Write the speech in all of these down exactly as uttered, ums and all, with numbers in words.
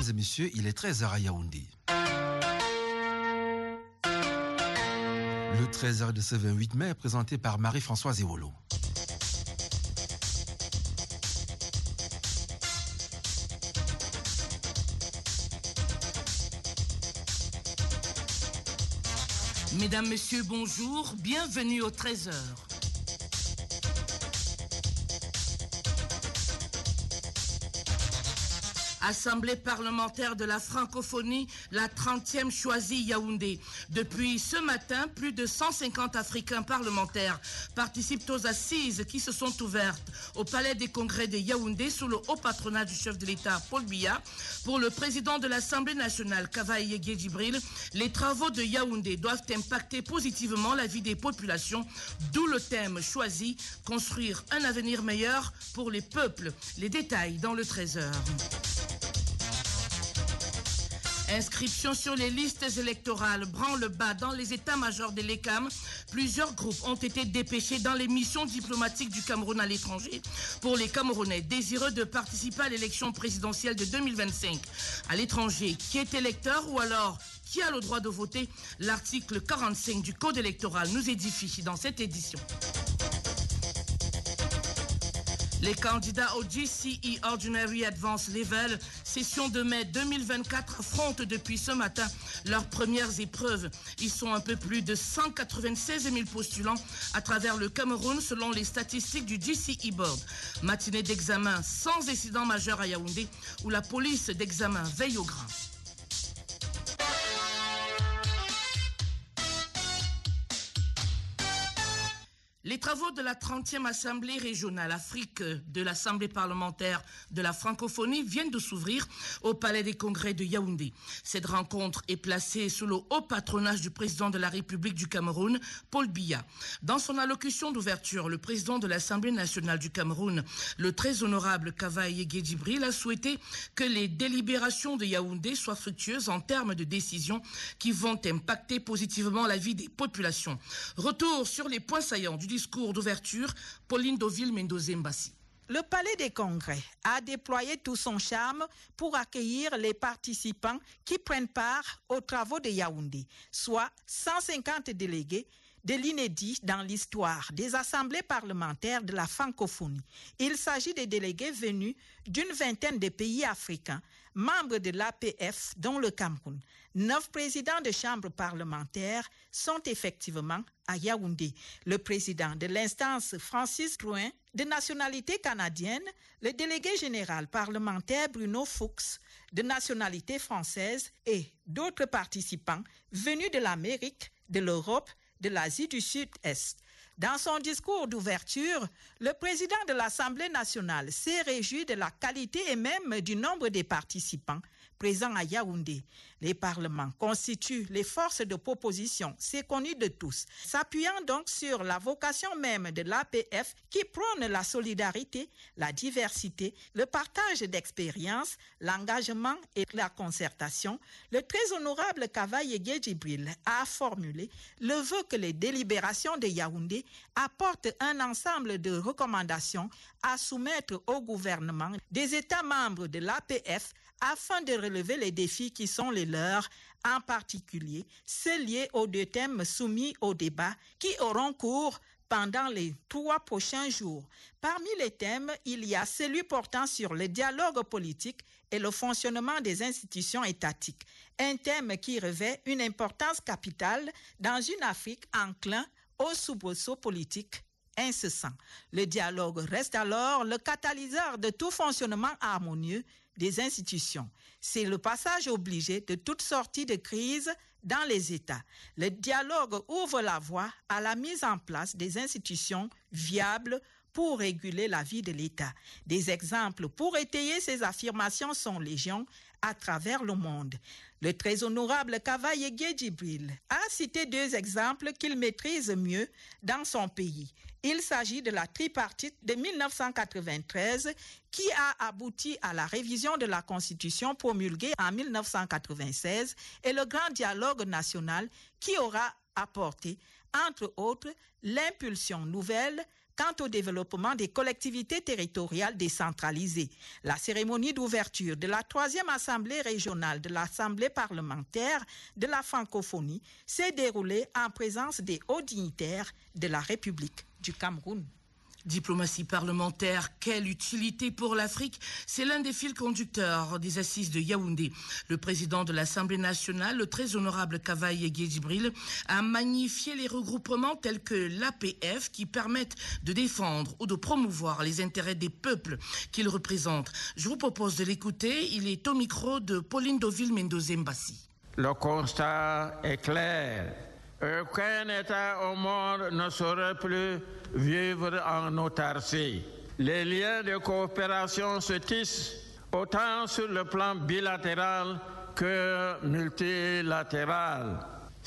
Mesdames et messieurs, il est treize heures à Yaoundé. Le treize heures de ce vingt-huit mai est présenté par Marie-Françoise Ewolo. Mesdames, Messieurs, bonjour, bienvenue au treize heures. Assemblée parlementaire de la francophonie, la trentième choisie Yaoundé. Depuis ce matin, plus de cent cinquante Africains parlementaires participent aux assises qui se sont ouvertes au Palais des Congrès de Yaoundé sous le haut patronat du chef de l'État, Paul Biya. Pour le président de l'Assemblée nationale, Kavaye Yegye Djibril, les travaux de Yaoundé doivent impacter positivement la vie des populations, d'où le thème choisi, construire un avenir meilleur pour les peuples. Les détails dans le treize heures. Inscription sur les listes électorales, branle-bas dans les états-majors de l'E C A M. Plusieurs groupes ont été dépêchés dans les missions diplomatiques du Cameroun à l'étranger. Pour les Camerounais désireux de participer à l'élection présidentielle de deux mille vingt-cinq à l'étranger, qui est électeur ou alors qui a le droit de voter, l'article quarante-cinq du Code électoral nous édifie dans cette édition. Les candidats au G C E Ordinary Advanced Level, session de mai deux mille vingt-quatre, affrontent depuis ce matin leurs premières épreuves. Ils sont un peu plus de cent quatre-vingt-seize mille postulants à travers le Cameroun selon les statistiques du G C E Board. Matinée d'examen sans incident majeur à Yaoundé où la police d'examen veille au grain. Les travaux de la trentième Assemblée régionale Afrique de l'Assemblée parlementaire de la francophonie viennent de s'ouvrir au Palais des Congrès de Yaoundé. Cette rencontre est placée sous le haut patronage du président de la République du Cameroun, Paul Biya. Dans son allocution d'ouverture, le président de l'Assemblée nationale du Cameroun, le très honorable Kavaye Yegye Djibril, a souhaité que les délibérations de Yaoundé soient fructueuses en termes de décisions qui vont impacter positivement la vie des populations. Retour sur les points saillants du discours d'ouverture, Pauline Deauville Mendoza-Mbassi. Le Palais des Congrès a déployé tout son charme pour accueillir les participants qui prennent part aux travaux de Yaoundé, soit cent cinquante délégués de l'inédit dans l'histoire des assemblées parlementaires de la francophonie. Il s'agit de délégués venus d'une vingtaine de pays africains, membres de l'A P F, dont le Cameroun. Neuf présidents de chambres parlementaires sont effectivement à Yaoundé. Le président de l'instance, Francis Drouin, de nationalité canadienne, le délégué général parlementaire Bruno Fuchs, de nationalité française, et d'autres participants venus de l'Amérique, de l'Europe, de l'Asie du Sud-Est. Dans son discours d'ouverture, le président de l'Assemblée nationale s'est réjoui de la qualité et même du nombre des participants présents à Yaoundé. Les parlements constituent les forces de proposition, c'est connu de tous, s'appuyant donc sur la vocation même de l'A P F qui prône la solidarité, la diversité, le partage d'expériences, l'engagement et la concertation. Le très honorable Kavaye Yegye Djibril a formulé le vœu que les délibérations de Yaoundé apportent un ensemble de recommandations à soumettre au gouvernement des États membres de l'A P F afin de relever les défis qui sont les leurs, en particulier ceux liés aux deux thèmes soumis au débat qui auront cours pendant les trois prochains jours. Parmi les thèmes, il y a celui portant sur le dialogue politique et le fonctionnement des institutions étatiques, un thème qui revêt une importance capitale dans une Afrique enclin aux soubresauts politiques incessants. Le dialogue reste alors le catalyseur de tout fonctionnement harmonieux des institutions. C'est le passage obligé de toute sortie de crise dans les États. Le dialogue ouvre la voie à la mise en place des institutions viables pour réguler la vie de l'État. Des exemples pour étayer ces affirmations sont légion à travers le monde. Le très honorable Kavaye Yegye Djibril a cité deux exemples qu'il maîtrise mieux dans son pays. Il s'agit de la tripartite de mille neuf cent quatre-vingt-treize qui a abouti à la révision de la Constitution promulguée en mille neuf cent quatre-vingt-seize et le grand dialogue national qui aura apporté, entre autres, l'impulsion nouvelle quant au développement des collectivités territoriales décentralisées. La cérémonie d'ouverture de la troisième assemblée régionale de l'Assemblée parlementaire de la francophonie s'est déroulée en présence des hauts dignitaires de la République du Cameroun. Diplomatie parlementaire, quelle utilité pour l'Afrique? C'est l'un des fils conducteurs des assises de Yaoundé. Le président de l'Assemblée nationale, le très honorable Kavaye Guedjibril, a magnifié les regroupements tels que l'A P F qui permettent de défendre ou de promouvoir les intérêts des peuples qu'il représente. Je vous propose de l'écouter. Il est au micro de Pauline Deauville-Mendoza-Mbassi. Le constat est clair. Aucun État au monde ne saurait plus vivre en autarcie. Les liens de coopération se tissent autant sur le plan bilatéral que multilatéral.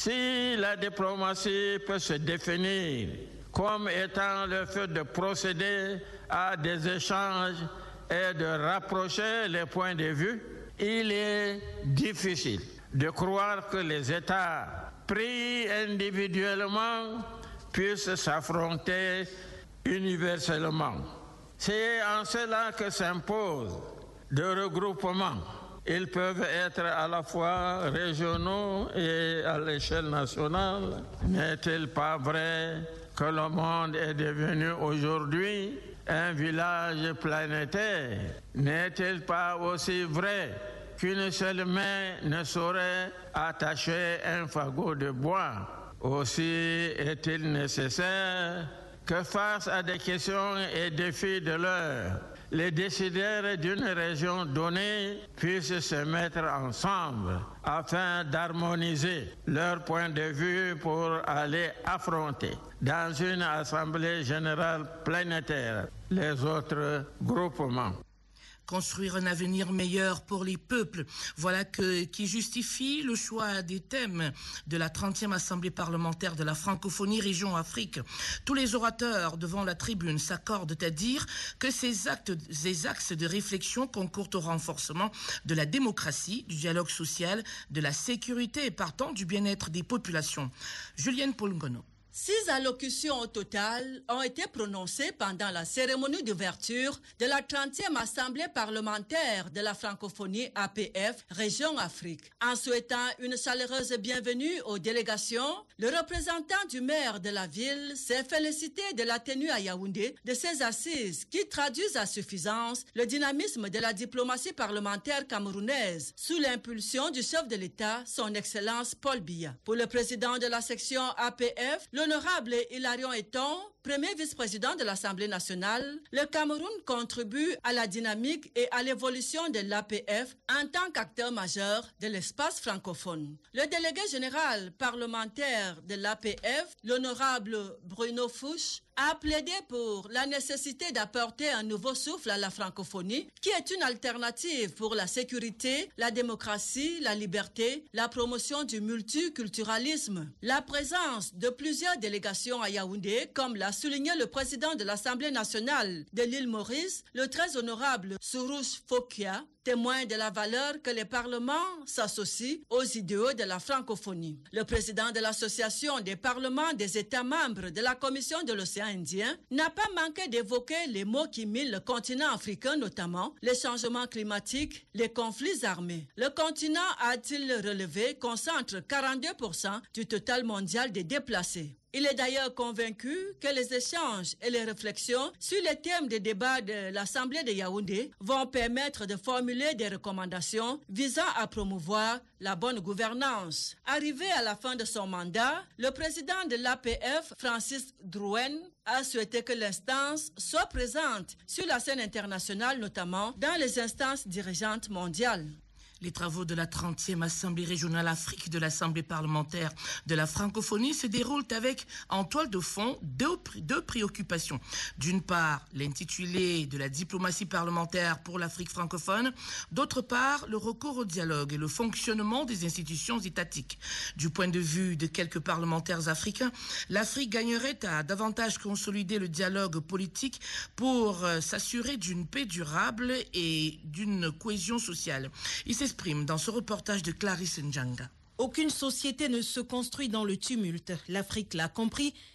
Si la diplomatie peut se définir comme étant le fait de procéder à des échanges et de rapprocher les points de vue, il est difficile de croire que les États pris individuellement puissent s'affronter universellement. C'est en cela que s'imposent des regroupements. Ils peuvent être à la fois régionaux et à l'échelle nationale. N'est-il pas vrai que le monde est devenu aujourd'hui un village planétaire? N'est-il pas aussi vrai qu'une seule main ne saurait attacher un fagot de bois? Aussi est-il nécessaire que face à des questions et défis de l'heure, les décideurs d'une région donnée puissent se mettre ensemble afin d'harmoniser leurs points de vue pour aller affronter dans une assemblée générale planétaire les autres groupements. Construire un avenir meilleur pour les peuples, voilà que, qui justifie le choix des thèmes de la trentième Assemblée parlementaire de la francophonie région Afrique. Tous les orateurs devant la tribune s'accordent à dire que ces, actes, ces axes de réflexion concourent au renforcement de la démocratie, du dialogue social, de la sécurité et partant du bien-être des populations. Julienne Polngono. Six allocutions au total ont été prononcées pendant la cérémonie d'ouverture de la trentième Assemblée parlementaire de la francophonie A P F Région Afrique. En souhaitant une chaleureuse bienvenue aux délégations, le représentant du maire de la ville s'est félicité de la tenue à Yaoundé de ces assises qui traduisent à suffisance le dynamisme de la diplomatie parlementaire camerounaise sous l'impulsion du chef de l'État, son Excellence Paul Biya. Pour le président de la section A P F, le L'honorable Hilarion Eton, premier vice-président de l'Assemblée nationale, le Cameroun contribue à la dynamique et à l'évolution de l'A P F en tant qu'acteur majeur de l'espace francophone. Le délégué général parlementaire de l'A P F, l'honorable Bruno Fouche, a plaidé pour la nécessité d'apporter un nouveau souffle à la francophonie, qui est une alternative pour la sécurité, la démocratie, la liberté, la promotion du multiculturalisme. La présence de plusieurs délégations à Yaoundé, comme l'a souligné le président de l'Assemblée nationale de l'île Maurice, le très honorable Sorouche Fokia, témoin de la valeur que les parlements s'associent aux idéaux de la francophonie. Le président de l'Association des parlements des États membres de la Commission de l'océan Indien n'a pas manqué d'évoquer les maux qui minent le continent africain, notamment les changements climatiques, les conflits armés. Le continent, a-t-il relevé, concentre quarante-deux pour cent du total mondial des déplacés. Il est d'ailleurs convaincu que les échanges et les réflexions sur les thèmes des débats de l'Assemblée de Yaoundé vont permettre de formuler des recommandations visant à promouvoir la bonne gouvernance. Arrivé à la fin de son mandat, le président de l'A P F, Francis Drouin, a souhaité que l'instance soit présente sur la scène internationale, notamment dans les instances dirigeantes mondiales. Les travaux de la trentième Assemblée régionale Afrique de l'Assemblée parlementaire de la francophonie se déroulent avec, en toile de fond, deux, deux préoccupations. D'une part, l'intitulé de la diplomatie parlementaire pour l'Afrique francophone. D'autre part, le recours au dialogue et le fonctionnement des institutions étatiques. Du point de vue de quelques parlementaires africains, l'Afrique gagnerait à davantage consolider le dialogue politique pour euh, s'assurer d'une paix durable et d'une cohésion sociale. Il s'exprime dans ce reportage de Clarisse Njanga. Aucune société ne se construit dans le tumulte. L'Afrique l'a compris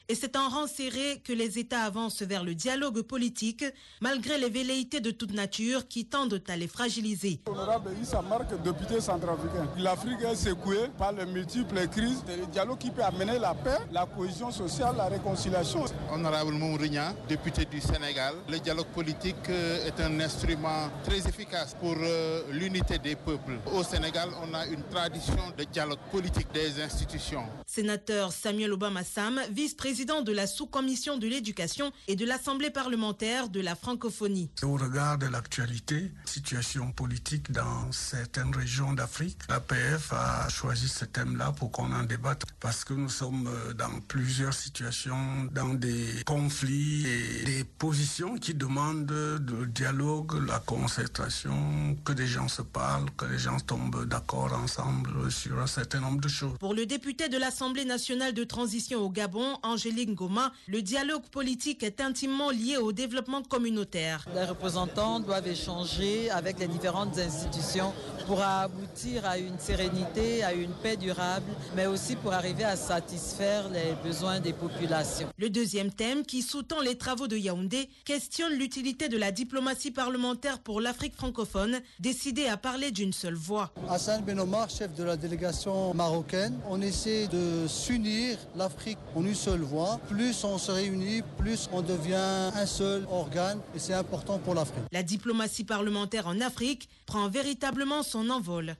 et c'est en rang serré que les États avancent vers le dialogue politique, malgré les velléités de toute nature qui tendent à les fragiliser. Honorable Issa Mark, député centrafricain. L'Afrique est secouée par les multiples crises. C'est le dialogue qui peut amener la paix, la cohésion sociale, la réconciliation. Honorable Mourignan, député du Sénégal, le dialogue politique est un instrument très efficace pour l'unité des peuples. Au Sénégal, on a une tradition de dialogue politique des institutions. Sénateur Samuel Obama-Sam, vice-président de la sous-commission de l'éducation et de l'Assemblée parlementaire de la francophonie. Au regard de l'actualité, situation politique dans certaines régions d'Afrique, l'A P F a choisi ce thème-là pour qu'on en débatte parce que nous sommes dans plusieurs situations, dans des conflits et des positions qui demandent le dialogue, la concertation, que des gens se parlent, que les gens tombent d'accord ensemble sur un certain nombre de choses. Pour le député de l'Assemblée nationale de transition au Gabon, Angélique Ngoma, le dialogue politique est intimement lié au développement communautaire. Les représentants doivent échanger avec les différentes institutions pour aboutir à une sérénité, à une paix durable, mais aussi pour arriver à satisfaire les besoins des populations. Le deuxième thème, qui sous-tend les travaux de Yaoundé, questionne l'utilité de la diplomatie parlementaire pour l'Afrique francophone, décidée à parler d'une seule voix. Hassan Ben Omar, chef de la délégation marocaine, on essaie de s'unir l'Afrique en une seule voix. Plus on se réunit, plus on devient un seul organe et c'est important pour l'Afrique. La diplomatie parlementaire en Afrique prend véritablement son envol.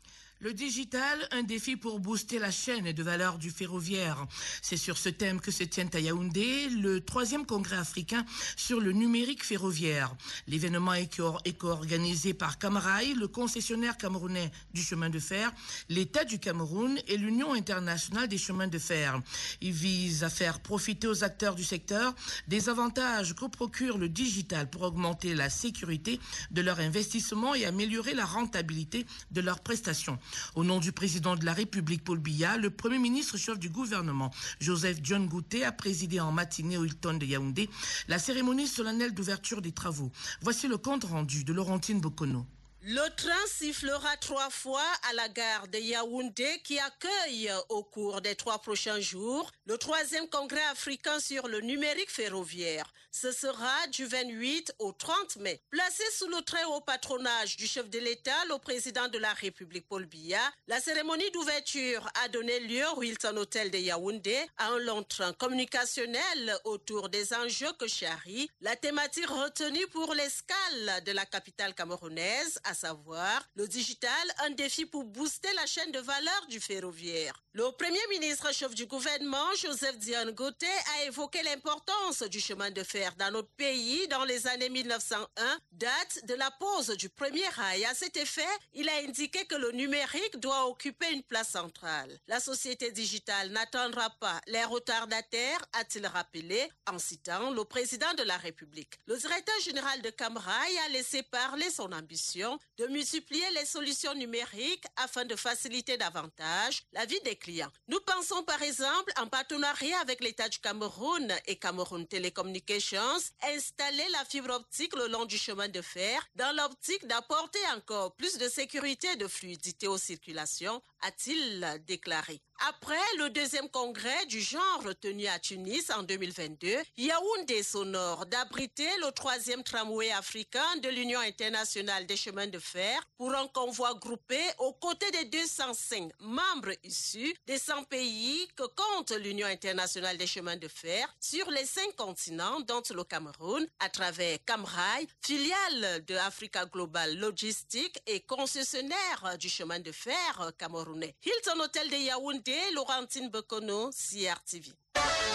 Le digital, un défi pour booster la chaîne de valeur du ferroviaire. C'est sur ce thème que se tient à Yaoundé le troisième congrès africain sur le numérique ferroviaire. L'événement est co-organisé par Camrail, le concessionnaire camerounais du chemin de fer, l'État du Cameroun et l'Union internationale des chemins de fer. Il vise à faire profiter aux acteurs du secteur des avantages que procure le digital pour augmenter la sécurité de leur investissement et améliorer la rentabilité de leurs prestations. Au nom du président de la République, Paul Biya, le Premier ministre chef du gouvernement, Joseph John Gouté, a présidé en matinée au Hilton de Yaoundé la cérémonie solennelle d'ouverture des travaux. Voici le compte rendu de Laurentine Bokono. Le train sifflera trois fois à la gare de Yaoundé qui accueille au cours des trois prochains jours le troisième congrès africain sur le numérique ferroviaire. Ce sera du vingt-huit au trente mai. Placé sous le très haut patronage du chef de l'État, le président de la République Paul Biya, la cérémonie d'ouverture a donné lieu au Hilton Hotel de Yaoundé à un long train communicationnel autour des enjeux que charrie la thématique retenue pour l'escale de la capitale camerounaise, à savoir le digital, un défi pour booster la chaîne de valeur du ferroviaire. Le Premier ministre chef du gouvernement, Joseph Dion Gouté, a évoqué l'importance du chemin de fer dans notre pays dans les années mille neuf cent un, date de la pose du premier rail. À cet effet, il a indiqué que le numérique doit occuper une place centrale. La société digitale n'attendra pas les retardataires, a-t-il rappelé, en citant le président de la République. Le directeur général de Camrail a laissé parler son ambition de multiplier les solutions numériques afin de faciliter davantage la vie des clients. Nous pensons par exemple, en partenariat avec l'État du Cameroun et Cameroun Telecommunications, installer la fibre optique le long du chemin de fer dans l'optique d'apporter encore plus de sécurité et de fluidité aux circulations, a-t-il déclaré. Après le deuxième congrès du genre tenu à Tunis en deux mille vingt-deux, Yaoundé s'honore d'abriter le troisième tramway africain de l'Union internationale des chemins de fer pour un convoi groupé aux côtés des deux cent cinq membres issus des cent pays que compte l'Union internationale des chemins de fer sur les cinq continents, dont le Cameroun, à travers Camrail, filiale de Africa Global Logistique et concessionnaire du chemin de fer camerounais. Hilton Hotel de Yaoundé, Laurentine Bokono, C R T V.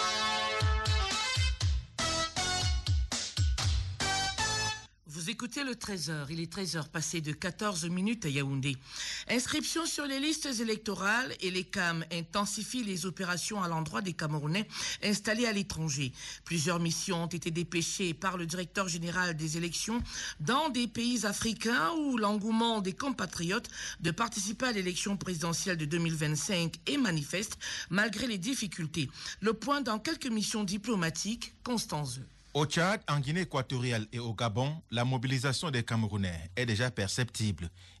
Vous écoutez le treize heures, il est treize heures passées de quatorze minutes à Yaoundé. Inscription sur les listes électorales et les C A M intensifient les opérations à l'endroit des Camerounais installés à l'étranger. Plusieurs missions ont été dépêchées par le directeur général des élections dans des pays africains où l'engouement des compatriotes de participer à l'élection présidentielle de deux mille vingt-cinq est manifeste malgré les difficultés. Le point dans quelques missions diplomatiques, Constance. Au Tchad, en Guinée équatoriale et au Gabon, la mobilisation des Camerounais est déjà perceptible.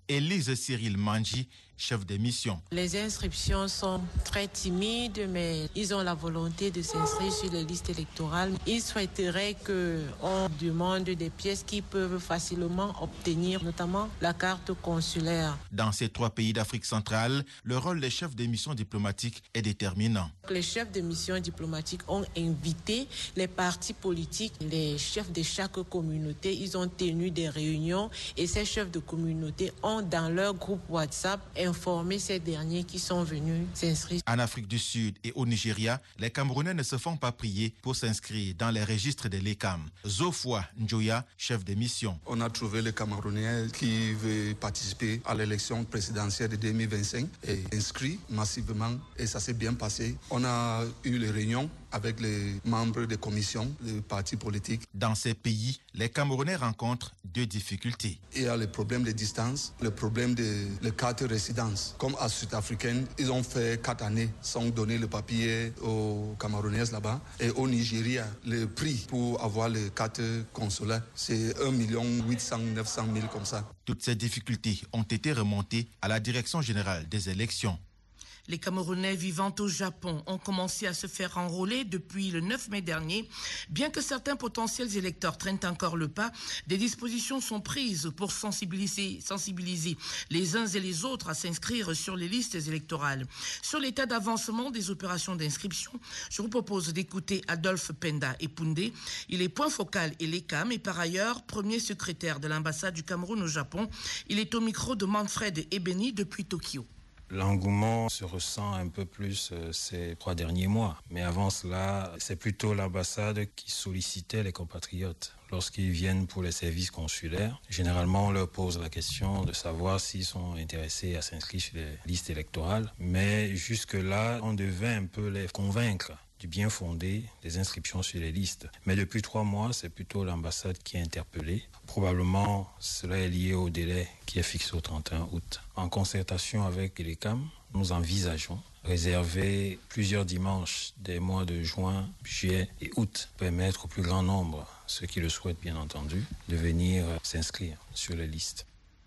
Élise Cyril Manji, chef de mission. Les inscriptions sont très timides, mais ils ont la volonté de s'inscrire sur les listes électorales. Ils souhaiteraient qu'on demande des pièces qu'ils peuvent facilement obtenir, notamment la carte consulaire. Dans ces trois pays d'Afrique centrale, le rôle des chefs de mission diplomatiques est déterminant. Les chefs de mission diplomatiques ont invité les partis politiques, les chefs de chaque communauté. Ils ont tenu des réunions et ces chefs de communauté ont dans leur groupe WhatsApp informer ces derniers qui sont venus s'inscrire. En Afrique du Sud et au Nigeria, les Camerounais ne se font pas prier pour s'inscrire dans les registres de l'E C A M. Zofwa Njoya, chef de mission. On a trouvé les Camerounais qui veulent participer à l'élection présidentielle de deux mille vingt-cinq et inscrits massivement et ça s'est bien passé. On a eu les réunions avec les membres des commissions, des partis politiques. Dans ces pays, les Camerounais rencontrent deux difficultés. Il y a le problème de distance, le problème de la carte de résidence. Comme à Sud-Africaine, ils ont fait quatre années sans donner le papier aux Camerounais là-bas. Et au Nigeria, le prix pour avoir les cartes consulaires, c'est un million huit cent, neuf cent mille comme ça. Toutes ces difficultés ont été remontées à la Direction générale des élections. Les Camerounais vivant au Japon ont commencé à se faire enrôler depuis le neuf mai dernier. Bien que certains potentiels électeurs traînent encore le pas, des dispositions sont prises pour sensibiliser, sensibiliser les uns et les autres à s'inscrire sur les listes électorales. Sur l'état d'avancement des opérations d'inscription, je vous propose d'écouter Adolphe Penda Epoundé. Il est point focal et l'E C A M et par ailleurs premier secrétaire de l'ambassade du Cameroun au Japon. Il est au micro de Manfred Ebeni depuis Tokyo. L'engouement se ressent un peu plus euh, ces trois derniers mois. Mais avant cela, c'est plutôt l'ambassade qui sollicitait les compatriotes. Lorsqu'ils viennent pour les services consulaires, généralement on leur pose la question de savoir s'ils sont intéressés à s'inscrire sur les listes électorales. Mais jusque-là, on devait un peu les convaincre du bien fondé des inscriptions sur les listes. Mais depuis trois mois, c'est plutôt l'ambassade qui est interpellée. Probablement, cela est lié au délai qui est fixé au trente et un août. En concertation avec l'E C A M, nous envisageons réserver plusieurs dimanches des mois de juin, juillet et août, pour permettre au plus grand nombre, ceux qui le souhaitent bien entendu, de venir s'inscrire sur les listes.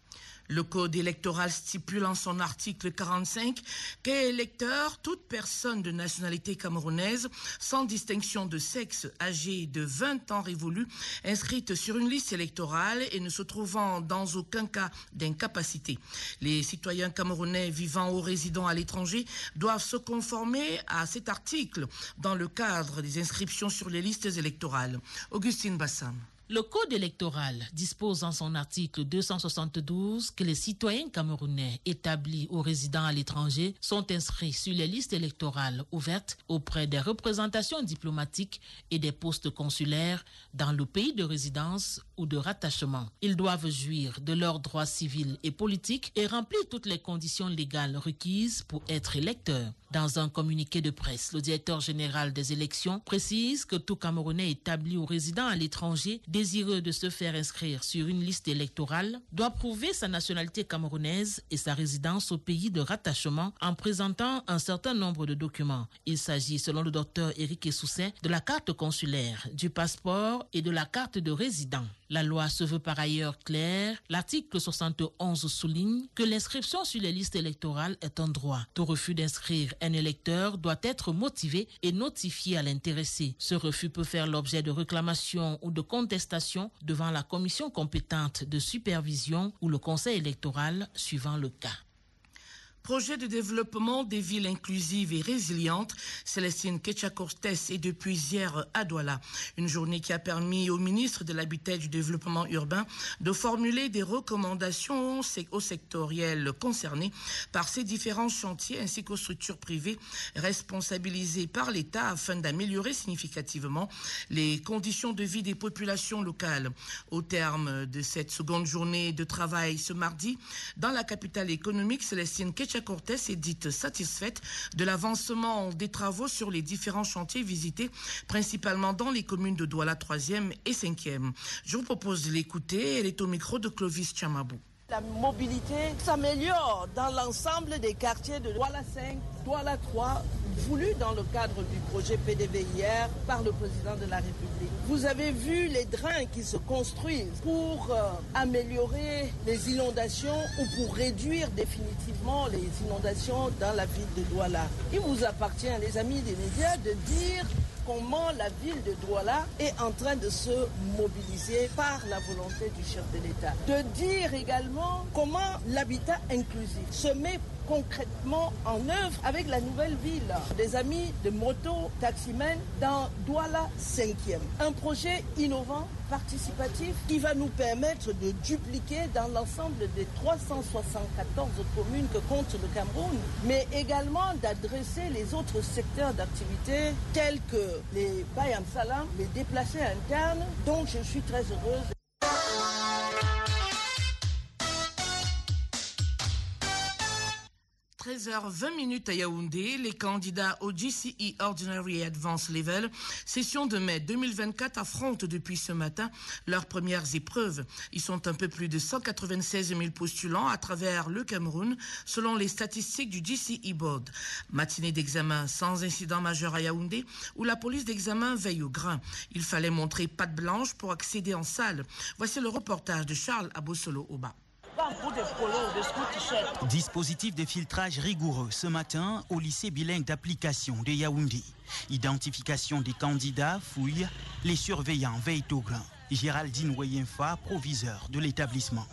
Le code électoral stipule en son article quarante-cinq qu'est électeur toute personne de nationalité camerounaise, sans distinction de sexe, âgée de vingt ans révolus, inscrite sur une liste électorale et ne se trouvant dans aucun cas d'incapacité. Les citoyens camerounais vivant ou résidant à l'étranger doivent se conformer à cet article dans le cadre des inscriptions sur les listes électorales. Augustine Bassam. Le Code électoral dispose en son article deux cent soixante-douze que les citoyens camerounais établis ou résidant à l'étranger sont inscrits sur les listes électorales ouvertes auprès des représentations diplomatiques et des postes consulaires dans le pays de résidence ou de rattachement. Ils doivent jouir de leurs droits civils et politiques et remplir toutes les conditions légales requises pour être électeurs. Dans un communiqué de presse, le directeur général des élections précise que tout Camerounais établi ou résident à l'étranger désireux de se faire inscrire sur une liste électorale doit prouver sa nationalité camerounaise et sa résidence au pays de rattachement en présentant un certain nombre de documents. Il s'agit, selon le docteur Éric Essoussin, de la carte consulaire, du passeport et de la carte de résident. La loi se veut par ailleurs claire. L'article soixante et onze souligne que l'inscription sur les listes électorales est un droit. Tout refus d'inscrire un électeur doit être motivé et notifié à l'intéressé. Ce refus peut faire l'objet de réclamations ou de contestations devant la commission compétente de supervision ou le conseil électoral, suivant le cas. Projet de développement des villes inclusives et résilientes, Célestine Ketcha-Cortés est depuis hier à Douala. Une journée qui a permis au ministre de l'Habitat et du Développement urbain de formuler des recommandations aux sectoriels concernés par ces différents chantiers ainsi qu'aux structures privées responsabilisées par l'État afin d'améliorer significativement les conditions de vie des populations locales. Au terme de cette seconde journée de travail ce mardi, dans la capitale économique, Célestine Ketcha Cortés est dite satisfaite de l'avancement des travaux sur les différents chantiers visités, principalement dans les communes de Douala troisième et cinquième. Je vous propose de l'écouter. Elle est au micro de Clovis Chamabou. La mobilité s'améliore dans l'ensemble des quartiers de Douala cinq, Douala trois, voulu dans le cadre du projet P D V hier par le président de la République. Vous avez vu les drains qui se construisent pour euh, améliorer les inondations ou pour réduire définitivement les inondations dans la ville de Douala. Il vous appartient, les amis des médias, de dire comment la ville de Douala est en train de se mobiliser par la volonté du chef de l'État. De dire également comment l'habitat inclusif se met concrètement en œuvre avec la nouvelle ville des amis de moto taximen dans Douala cinquième. Un projet innovant, participatif, qui va nous permettre de dupliquer dans l'ensemble des trois cent soixante-quatorze communes que compte le Cameroun, mais également d'adresser les autres secteurs d'activité tels que les Bayam Salam, les déplacés internes, dont je suis très heureuse. treize heures vingt à Yaoundé, les candidats au G C E Ordinary Advanced Level, session de mai deux mille vingt-quatre, affrontent depuis ce matin leurs premières épreuves. Ils sont un peu plus de cent quatre-vingt-seize mille postulants à travers le Cameroun, selon les statistiques du G C E Board. Matinée d'examen sans incident majeur à Yaoundé, où la police d'examen veille au grain. Il fallait montrer patte blanche pour accéder en salle. Voici le reportage de Charles Abosolo-Oba. Dispositif de filtrage rigoureux ce matin au lycée bilingue d'application de Yaoundé. Identification des candidats, fouille, les surveillants veillent au grain. Géraldine Wayenfa, proviseur de l'établissement.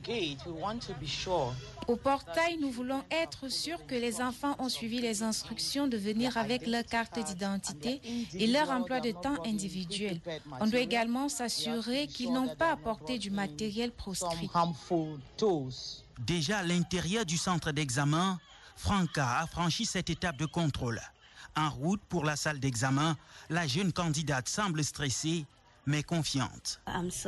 Au portail, nous voulons être sûrs que les enfants ont suivi les instructions de venir avec leur carte d'identité et leur emploi de temps individuel. On doit également s'assurer qu'ils n'ont pas apporté du matériel proscrit. Déjà à l'intérieur du centre d'examen, Franca a franchi cette étape de contrôle. En route pour la salle d'examen, la jeune candidate semble stressée, mais confiante.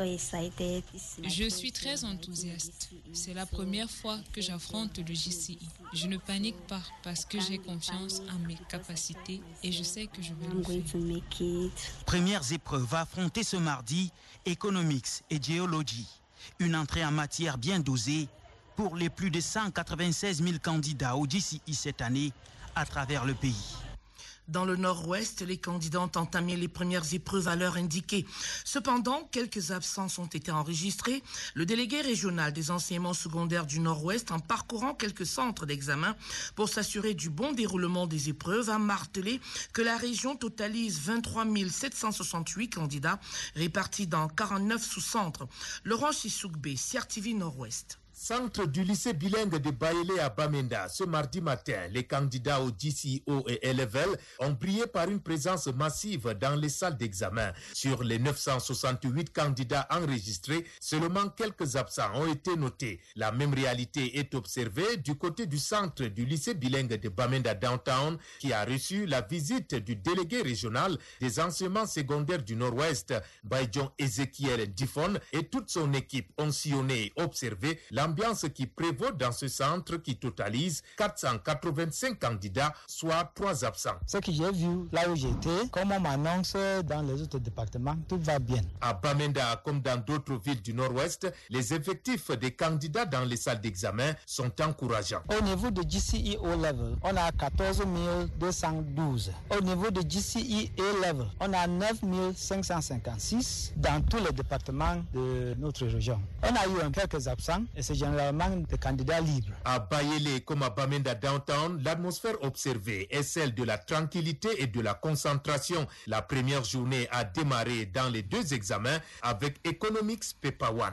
Je suis très enthousiaste. C'est la première fois que j'affronte le G C E. Je ne panique pas parce que j'ai confiance en mes capacités et je sais que je vais le faire. Premières épreuves à affronter ce mardi, Economics et Géologie. Une entrée en matière bien dosée pour les plus de cent quatre-vingt-seize mille candidats au G C E cette année à travers le pays. Dans le nord-ouest, les candidats ont entamé les premières épreuves à l'heure indiquée. Cependant, quelques absences ont été enregistrées. Le délégué régional des enseignements secondaires du nord-ouest, en parcourant quelques centres d'examen pour s'assurer du bon déroulement des épreuves, a martelé que la région totalise vingt-trois mille sept cent soixante-huit candidats répartis dans quarante-neuf sous-centres. Laurent Sissoukbe, C R T V Nord-Ouest. Centre du lycée bilingue de Baélé à Bamenda, ce mardi matin, les candidats au G C E O et A-Level ont brillé par une présence massive dans les salles d'examen. Sur les neuf cent soixante-huit candidats enregistrés, seulement quelques absents ont été notés. La même réalité est observée du côté du centre du lycée bilingue de Bamenda Downtown, qui a reçu la visite du délégué régional des enseignements secondaires du Nord-Ouest, Baïdjon Ezekiel Difon, et toute son équipe ont sillonné et observé la L'ambiance qui prévaut dans ce centre qui totalise quatre cent quatre-vingt-cinq candidats, soit trois absents. Ce que j'ai vu là où j'étais, comme on m'annonce dans les autres départements, tout va bien. À Bamenda, comme dans d'autres villes du Nord-Ouest, les effectifs des candidats dans les salles d'examen sont encourageants. Au niveau de G C E O-Level, on a quatorze mille deux cent douze. Au niveau de G C E A-Level, on a neuf mille cinq cent cinquante-six dans tous les départements de notre région. On a eu quelques absents et c'est généralement des candidats libres. À Bayélé comme à Bamenda Downtown, l'atmosphère observée est celle de la tranquillité et de la concentration. La première journée a démarré dans les deux examens avec Economics Paper One.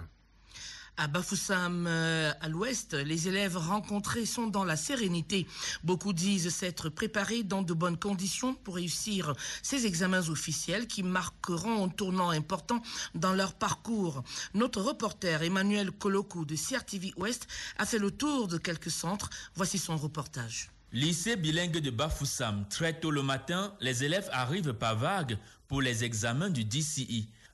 À Bafoussam, euh, à l'ouest, les élèves rencontrés sont dans la sérénité. Beaucoup disent s'être préparés dans de bonnes conditions pour réussir ces examens officiels qui marqueront un tournant important dans leur parcours. Notre reporter Emmanuel Kolokou de C R T V Ouest a fait le tour de quelques centres. Voici son reportage. Lycée bilingue de Bafoussam. Très tôt le matin, les élèves arrivent par vagues pour les examens du D C I.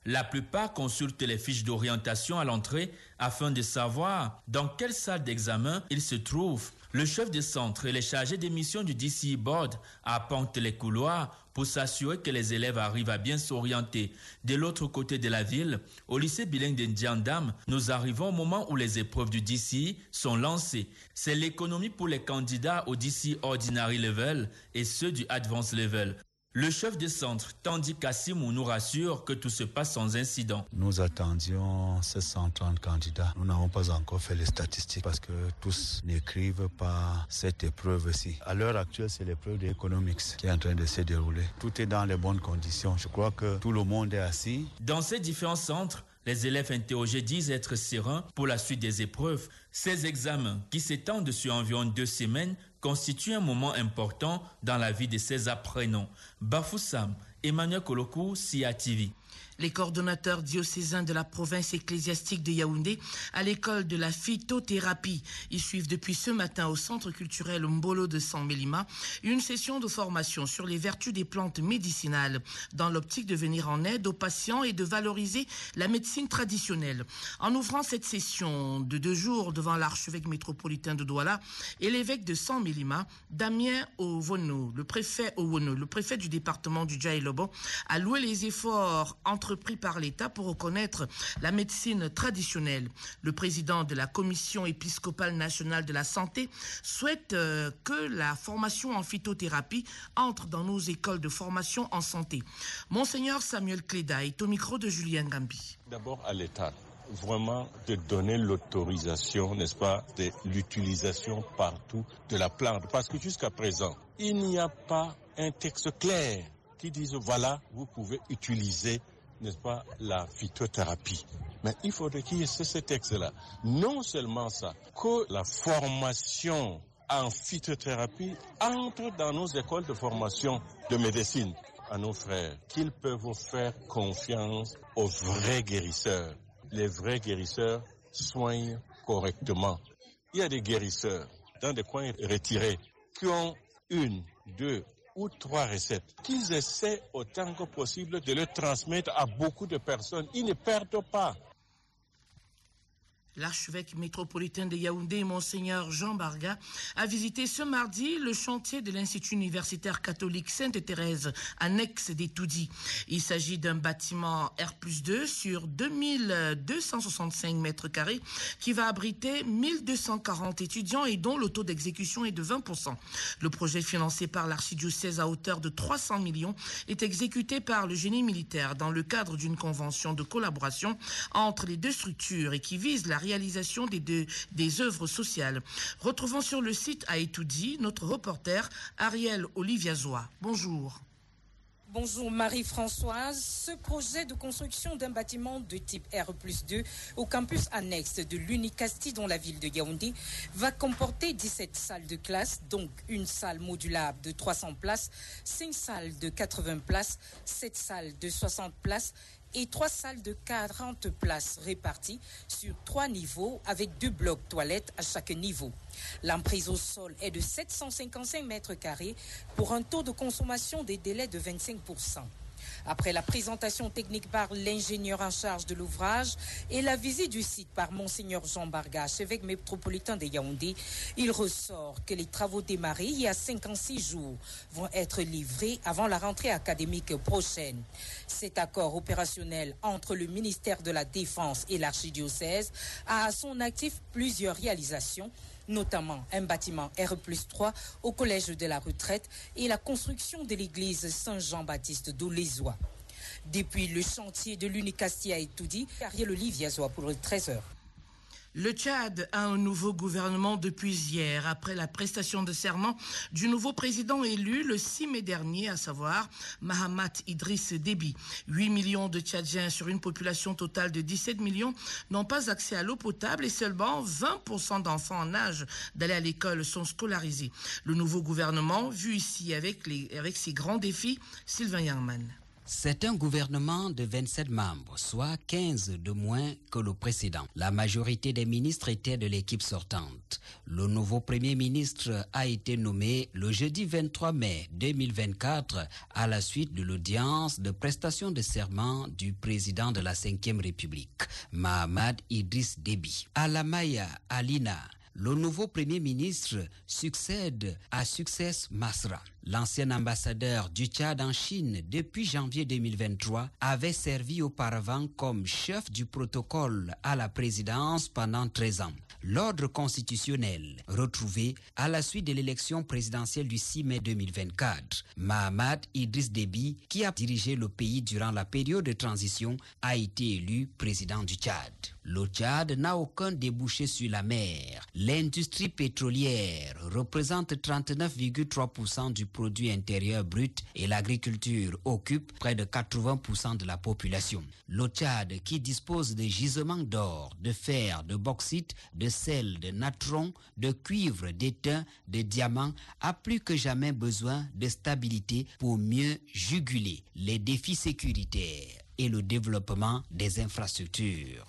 La plupart consultent les fiches d'orientation à l'entrée afin de savoir dans quelle salle d'examen ils se trouvent. Le chef de centre et les chargés des missions du D C E Board arpentent les couloirs pour s'assurer que les élèves arrivent à bien s'orienter. De l'autre côté de la ville, au lycée bilingue de Ndiandam, nous arrivons au moment où les épreuves du D C E sont lancées. C'est l'économie pour les candidats au D C E Ordinary Level et ceux du Advanced Level. Le chef de centre, Tandi Kassimou, nous rassure que tout se passe sans incident. Nous attendions sept cent trente candidats. Nous n'avons pas encore fait les statistiques parce que tous n'écrivent pas cette épreuve-ci. À l'heure actuelle, c'est l'épreuve d'Economics qui est en train de se dérouler. Tout est dans les bonnes conditions. Je crois que tout le monde est assis. Dans ces différents centres, les élèves interrogés disent être sereins pour la suite des épreuves. Ces examens, qui s'étendent sur environ deux semaines, constituent un moment important dans la vie de ces apprenants. Bafoussam, Emmanuel Kolokou, C I A T V. Les coordonnateurs diocésains de la province ecclésiastique de Yaoundé à l'école de la phytothérapie. Ils suivent depuis ce matin au centre culturel Mbolo de San Mélima une session de formation sur les vertus des plantes médicinales dans l'optique de venir en aide aux patients et de valoriser la médecine traditionnelle. En ouvrant cette session de deux jours devant l'archevêque métropolitain de Douala et l'évêque de San Mélima, Damien Owono, le préfet Owono, le préfet du département du Djaïlobo, a loué les efforts entre entrepris par l'État pour reconnaître la médecine traditionnelle. Le président de la Commission épiscopale nationale de la santé souhaite euh, que la formation en phytothérapie entre dans nos écoles de formation en santé. Monseigneur Samuel Cléda est au micro de Julien Gambi. D'abord à l'État, vraiment de donner l'autorisation, n'est-ce pas, de l'utilisation partout de la plante. Parce que jusqu'à présent, il n'y a pas un texte clair qui dise voilà, vous pouvez utiliser, n'est-ce pas, la phytothérapie. Mais il faudrait qu'il y ait ce texte-là. Non seulement ça, que la formation en phytothérapie entre dans nos écoles de formation de médecine. À nos frères, qu'ils peuvent faire confiance aux vrais guérisseurs. Les vrais guérisseurs soignent correctement. Il y a des guérisseurs dans des coins retirés qui ont une, deux ou trois recettes, qu'ils essaient autant que possible de le transmettre à beaucoup de personnes. Ils ne perdent pas. L'archevêque métropolitain de Yaoundé, Monseigneur Jean Barga, a visité ce mardi le chantier de l'Institut universitaire catholique Sainte-Thérèse, annexe d'Etoudi. Il s'agit d'un bâtiment R plus deux sur deux mille deux cent soixante-cinq mètres carrés qui va abriter mille deux cent quarante étudiants et dont le taux d'exécution est de vingt pour cent. Le projet financé par l'archidiocèse à hauteur de trois cents millions est exécuté par le génie militaire dans le cadre d'une convention de collaboration entre les deux structures et qui vise la réalisation des, deux, des œuvres sociales. Retrouvons sur le site à Etoudi notre reporter Ariel Oliviazoa. Bonjour. Bonjour Marie-Françoise. Ce projet de construction d'un bâtiment de type R plus deux au campus annexe de l'Unicasti dans la ville de Yaoundé va comporter dix-sept salles de classe, donc une salle modulable de trois cents places, cinq salles de quatre-vingts places, sept salles de soixante places et trois salles de quarante places réparties sur trois niveaux avec deux blocs toilettes à chaque niveau. L'emprise au sol est de sept cent cinquante-cinq mètres carrés pour un taux de consommation des délais de vingt-cinq pour cent. Après la présentation technique par l'ingénieur en charge de l'ouvrage et la visite du site par Monseigneur Jean Barga, évêque métropolitain de Yaoundé, il ressort que les travaux démarrés il y a cinquante-six jours vont être livrés avant la rentrée académique prochaine. Cet accord opérationnel entre le ministère de la Défense et l'archidiocèse a à son actif plusieurs réalisations, notamment un bâtiment R plus trois au Collège de la Retraite et la construction de l'église Saint-Jean-Baptiste d'Olézois. Depuis le chantier de l'Unicasti à Etoudi, Ariel Oliviazoa pour le treize heures. Le Tchad a un nouveau gouvernement depuis hier, après la prestation de serment du nouveau président élu le six mai dernier, à savoir Mahamat Idriss Déby. huit millions de Tchadiens sur une population totale de dix-sept millions n'ont pas accès à l'eau potable et seulement vingt pour cent d'enfants en âge d'aller à l'école sont scolarisés. Le nouveau gouvernement, vu ici avec, les, avec ses grands défis, Sylvain Yangman. C'est un gouvernement de vingt-sept membres, soit quinze de moins que le précédent. La majorité des ministres étaient de l'équipe sortante. Le nouveau Premier ministre a été nommé le jeudi vingt-trois mai deux mille vingt-quatre à la suite de l'audience de prestation de serment du président de la cinquième République, Mahamad Idriss Déby. Alamaya Alina, le nouveau Premier ministre, succède à Success Masra. L'ancien ambassadeur du Tchad en Chine depuis janvier deux mille vingt-trois avait servi auparavant comme chef du protocole à la présidence pendant treize ans. L'ordre constitutionnel retrouvé à la suite de l'élection présidentielle du six mai deux mille vingt-quatre. Mahamad Idriss Déby, qui a dirigé le pays durant la période de transition, a été élu président du Tchad. Le Tchad n'a aucun débouché sur la mer. L'industrie pétrolière représente trente-neuf virgule trois pour cent du produit intérieur brut et l'agriculture occupe près de quatre-vingts pour cent de la population. Le Tchad, qui dispose de gisements d'or, de fer, de bauxite, de sel, de natron, de cuivre, d'étain, de diamants, a plus que jamais besoin de stabilité pour mieux juguler les défis sécuritaires et le développement des infrastructures.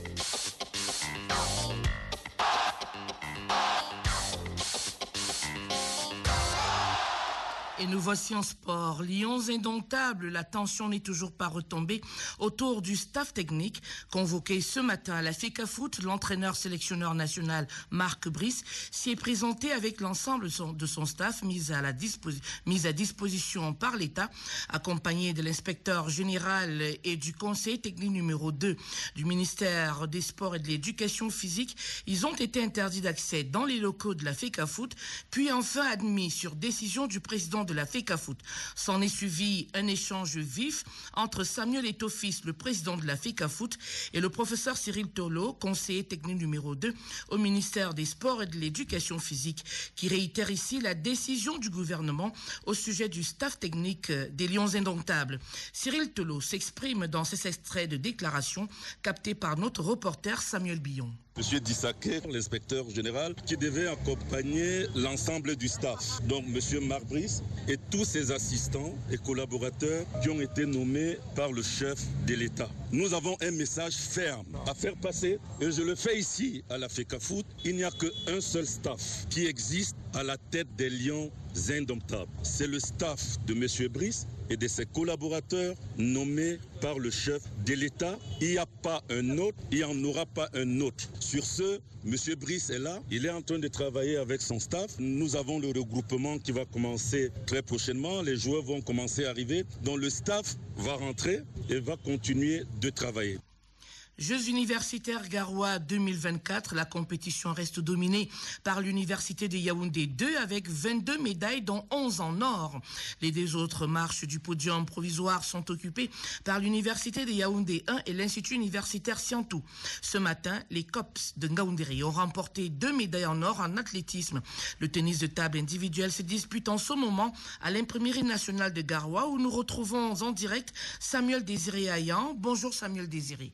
Et nous voici en sport. Lions indomptables, la tension n'est toujours pas retombée autour du staff technique. Convoqué ce matin à la FECAFOOT, l'entraîneur sélectionneur national Marc Brice s'y est présenté avec l'ensemble de son staff mis à, la disposi- mis à disposition par l'État, accompagné de l'inspecteur général et du conseiller technique numéro deux du ministère des Sports et de l'Éducation physique. Ils ont été interdits d'accès dans les locaux de la FECAFOOT, puis enfin admis sur décision du président de la FECAFOOT. S'en est suivi un échange vif entre Samuel Etofis, le président de la FECAFOOT, et le professeur Cyril Tolo, conseiller technique numéro deux au ministère des Sports et de l'Éducation physique, qui réitère ici la décision du gouvernement au sujet du staff technique des Lions indomptables. Cyril Tolo s'exprime dans ces extraits de déclaration captés par notre reporter Samuel Billon. Monsieur Dissaké, l'inspecteur général, qui devait accompagner l'ensemble du staff. Donc Monsieur Marc Brice et tous ses assistants et collaborateurs qui ont été nommés par le chef de l'État. Nous avons un message ferme à faire passer et je le fais ici à la FECAFOOT. Il n'y a qu'un seul staff qui existe à la tête des Lions indomptables. C'est le staff de Monsieur Brice et de ses collaborateurs nommés par le chef de l'État. Il n'y a pas un autre, il n'y en aura pas un autre. Sur ce, M. Brice est là, il est en train de travailler avec son staff. Nous avons le regroupement qui va commencer très prochainement. Les joueurs vont commencer à arriver. Donc le staff va rentrer et va continuer de travailler. Jeux universitaires Garoua deux mille vingt-quatre, la compétition reste dominée par l'université de Yaoundé deux avec vingt-deux médailles dont onze en or. Les deux autres marches du podium provisoire sont occupées par l'université de Yaoundé un et l'institut universitaire Siantou. Ce matin, les Cops de Ngaoundéré ont remporté deux médailles en or en athlétisme. Le tennis de table individuel se dispute en ce moment à l'imprimerie nationale de Garoua où nous retrouvons en direct Samuel Désiré Ayan. Bonjour Samuel Désiré.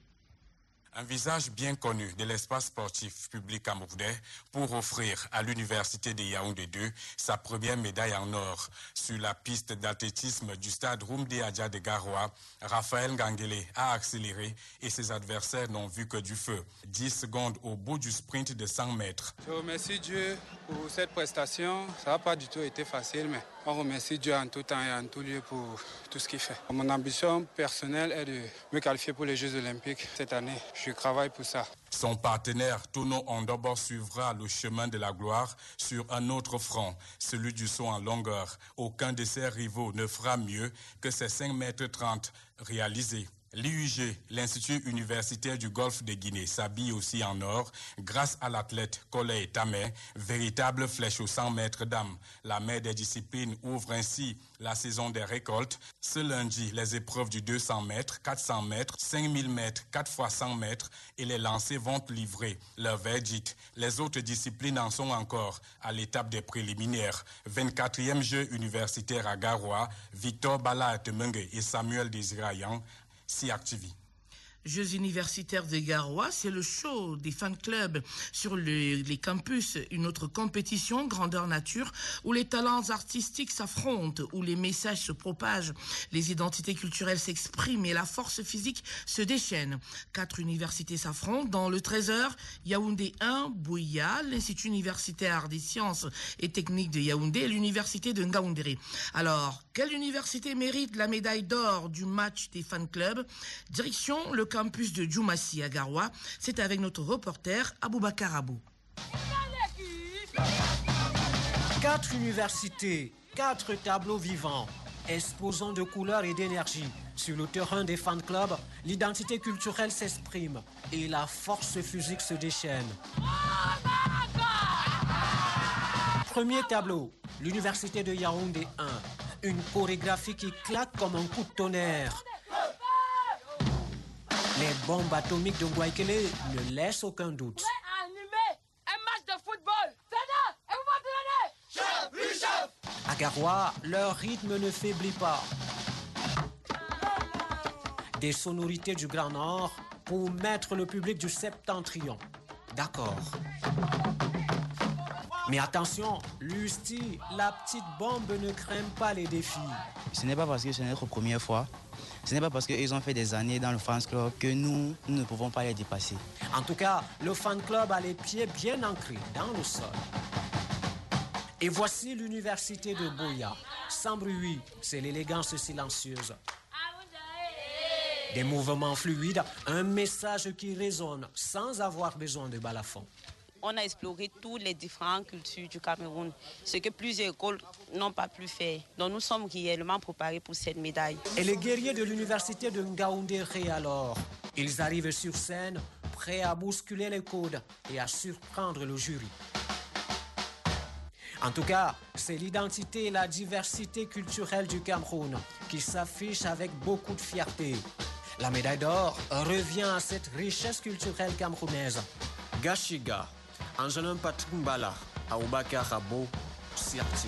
Un visage bien connu de l'espace sportif public camerounais pour offrir à l'université de Yaoundé deux sa première médaille en or. Sur la piste d'athlétisme du stade Rumdi Adja de Garoua, Raphaël Ngangele a accéléré et ses adversaires n'ont vu que du feu. dix secondes au bout du sprint de cent mètres. Je remercie Dieu pour cette prestation. Ça n'a pas du tout été facile, mais on remercie Dieu en tout temps et en tout lieu pour tout ce qu'il fait. Mon ambition personnelle est de me qualifier pour les Jeux Olympiques cette année. Je travaille pour ça. Son partenaire Tono Ondobo suivra le chemin de la gloire sur un autre front, celui du saut en longueur. Aucun de ses rivaux ne fera mieux que ses cinq mètres trente réalisés. L'I U G, l'Institut universitaire du Golfe de Guinée, s'habille aussi en or grâce à l'athlète Collet Tamé, véritable flèche aux cent mètres dames. La mère des disciplines ouvre ainsi la saison des récoltes. Ce lundi, les épreuves du deux cents mètres, quatre cents mètres, cinq mille mètres, quatre fois cent mètres et les lancers vont livrer leur verdict. Les autres disciplines en sont encore à l'étape des préliminaires. vingt-quatrième jeu universitaire à Garoua, Victor Bala Temengue et Samuel Désirayan s'y activent. Jeux universitaires de Garoua, c'est le show des fan clubs sur le, les campus, une autre compétition grandeur nature où les talents artistiques s'affrontent, où les messages se propagent, les identités culturelles s'expriment et la force physique se déchaîne. Quatre universités s'affrontent dans le Trésor, Yaoundé un, Bouya, l'Institut universitaire des sciences et techniques de Yaoundé et l'université de Ngaoundéré. Alors, quelle université mérite la médaille d'or du match des fan clubs? Direction le campus de Djoumassi à Garoua. C'est avec notre reporter Aboubakar Abou. Quatre universités, quatre tableaux vivants, exposant de couleurs et d'énergie. Sur le terrain des fan clubs, l'identité culturelle s'exprime et la force physique se déchaîne. Premier tableau, l'université de Yaoundé un. Une chorégraphie qui claque comme un coup de tonnerre. Les bombes atomiques de Ngouaikele ne laissent aucun doute. Un match de football. À Garoua, leur rythme ne faiblit pas. Des sonorités du Grand Nord pour mettre le public du Septentrion. D'accord. Mais attention, Lusti, la petite bombe ne craint pas les défis. Ce n'est pas parce que c'est notre première fois, ce n'est pas parce qu'ils ont fait des années dans le fan club que nous, nous ne pouvons pas les dépasser. En tout cas, le fan club a les pieds bien ancrés dans le sol. Et voici l'université de Boya. Sans bruit, c'est l'élégance silencieuse. Des mouvements fluides, un message qui résonne sans avoir besoin de balafon. On a exploré toutes les différentes cultures du Cameroun, ce que plusieurs écoles n'ont pas pu faire. Donc nous sommes réellement préparés pour cette médaille. Et les guerriers de l'université de Ngaoundéré alors, ils arrivent sur scène, prêts à bousculer les codes et à surprendre le jury. En tout cas, c'est l'identité et la diversité culturelle du Cameroun qui s'affichent avec beaucoup de fierté. La médaille d'or revient à cette richesse culturelle camerounaise. Gashiga, Angelin Patrick Mbala, Aboubakar Abou, Sirti.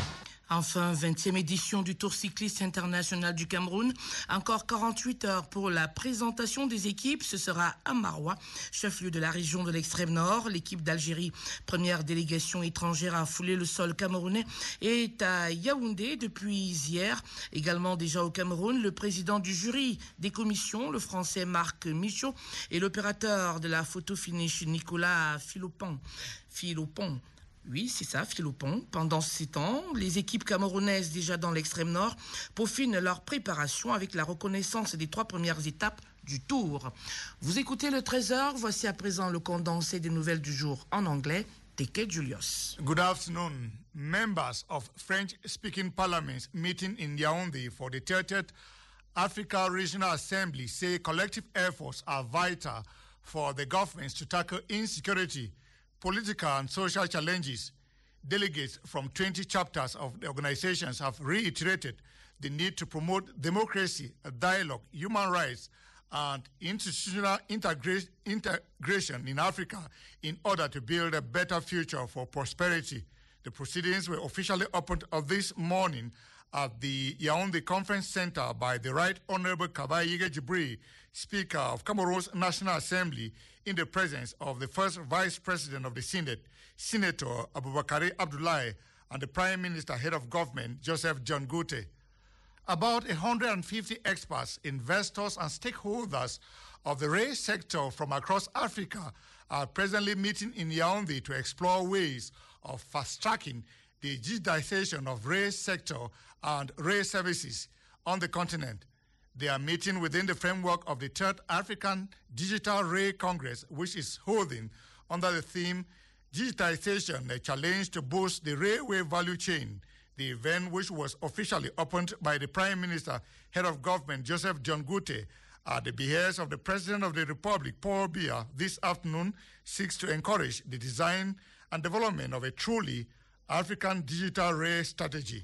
Enfin, vingtième édition du Tour cycliste international du Cameroun. Encore quarante-huit heures pour la présentation des équipes. Ce sera à Maroua, chef-lieu de la région de l'extrême nord. L'équipe d'Algérie, première délégation étrangère à fouler le sol camerounais, est à Yaoundé depuis hier. Également déjà au Cameroun, le président du jury des commissions, le français Marc Michaud, et l'opérateur de la photo finish, Nicolas Philopon. Philopon. Oui, c'est ça, Philopon. Pendant ces temps, les équipes camerounaises déjà dans l'extrême nord peaufinent leur préparation avec la reconnaissance des trois premières étapes du Tour. Vous écoutez le Trésor, voici à présent le condensé des nouvelles du jour en anglais. Teke Julius. Good afternoon. Members of French-speaking parliaments meeting in Yaoundé for the thirtieth Africa Regional Assembly say collective efforts are vital for the governments to tackle insecurity, political and social challenges. Delegates from twenty chapters of the organizations have reiterated the need to promote democracy, dialogue, human rights, and institutional integra- integration in Africa in order to build a better future for prosperity. The proceedings were officially opened this morning at the Yaoundé Conference Center by the Right Honorable Kabaye Djibril, Speaker of Cameroon's National Assembly, in the presence of the first Vice President of the Senate, Senator Aboubakar Abdoulaye, and the Prime Minister, Head of Government, Joseph John Gute. About one hundred fifty experts, investors, and stakeholders of the rail sector from across Africa are presently meeting in Yaoundé to explore ways of fast-tracking the digitization of rail sector and rail services on the continent. They are meeting within the framework of the Third African Digital Rail Congress, which is holding under the theme Digitization, a Challenge to Boost the Railway Value Chain. The event, which was officially opened by the Prime Minister, Head of Government, Joseph John Gute, at the behest of the President of the Republic, Paul Biya, this afternoon, seeks to encourage the design and development of a truly African digital rail strategy.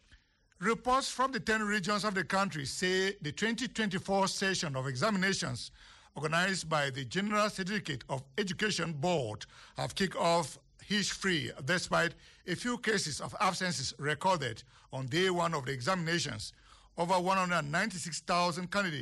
Reports from the ten regions of the country say the twenty twenty-four session of examinations organized by the General Certificate of Education Board have kicked off hitch-free despite a few cases of absences recorded on day one of the examinations. Over one hundred ninety-six thousand candidates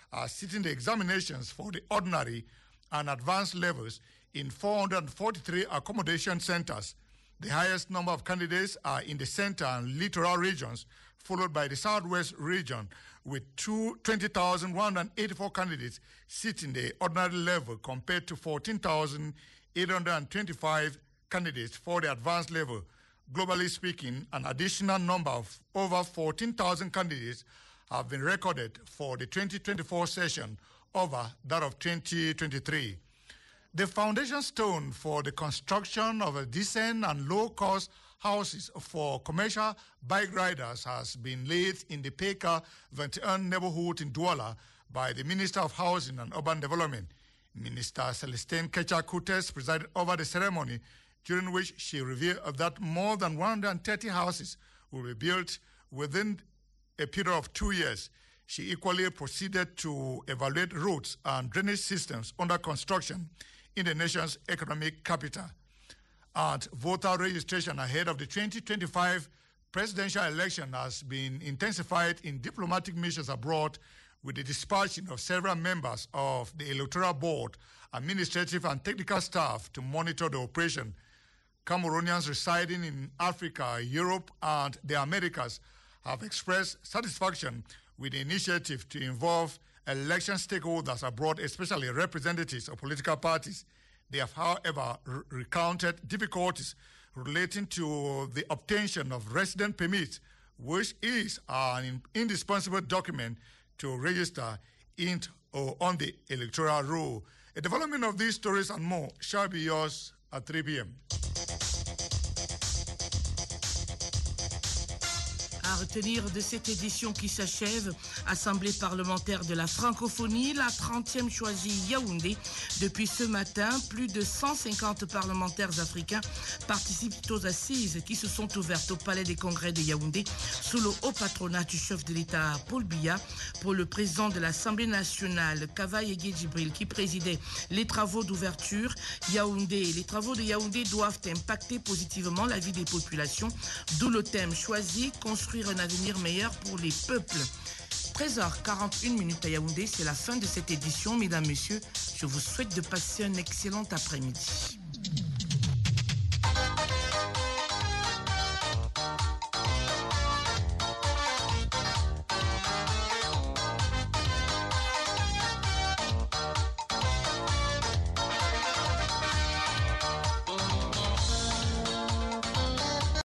are sitting the examinations for the ordinary and advanced levels in four hundred forty-three accommodation centers. The highest number of candidates are in the center and littoral regions, followed by the southwest region, with twenty thousand one hundred eighty-four candidates sitting the ordinary level compared to fourteen thousand eight hundred twenty-five candidates for the advanced level. Globally speaking, an additional number of over fourteen thousand candidates have been recorded for the twenty twenty-four session over that of twenty twenty-three. The foundation stone for the construction of a decent and low-cost houses for commercial bike riders has been laid in the Peka vingt et un neighborhood in Douala by the Minister of Housing and Urban Development. Minister Celestine Kecha-Kutes presided over the ceremony, during which she revealed that more than one hundred thirty houses will be built within a period of two years. She equally proceeded to evaluate roads and drainage systems under construction in the nation's economic capital. And voter registration ahead of the twenty twenty-five presidential election has been intensified in diplomatic missions abroad, with the dispatching of several members of the Electoral Board, administrative and technical staff to monitor the operation. Cameroonians residing in Africa, Europe, and the Americas have expressed satisfaction with the initiative to involve election stakeholders abroad, especially representatives of political parties. They have, however, re- recounted difficulties relating to the obtention of resident permits, which is an indispensable document to register in or on the electoral roll. A development of these stories and more shall be yours at three p.m. À retenir de cette édition qui s'achève, Assemblée parlementaire de la francophonie, la trentième choisie Yaoundé. Depuis ce matin, plus de cent cinquante parlementaires africains participent aux assises qui se sont ouvertes au Palais des Congrès de Yaoundé sous le haut patronat du chef de l'État Paul Biya. Pour le président de l'Assemblée nationale, Kavaye Djibril, qui présidait les travaux d'ouverture, Yaoundé, les travaux de Yaoundé doivent impacter positivement la vie des populations, d'où le thème choisi, construire un avenir meilleur pour les peuples. treize heures quarante-et-une minutes à Yaoundé, c'est la fin de cette édition. Mesdames, Messieurs, je vous souhaite de passer un excellent après-midi.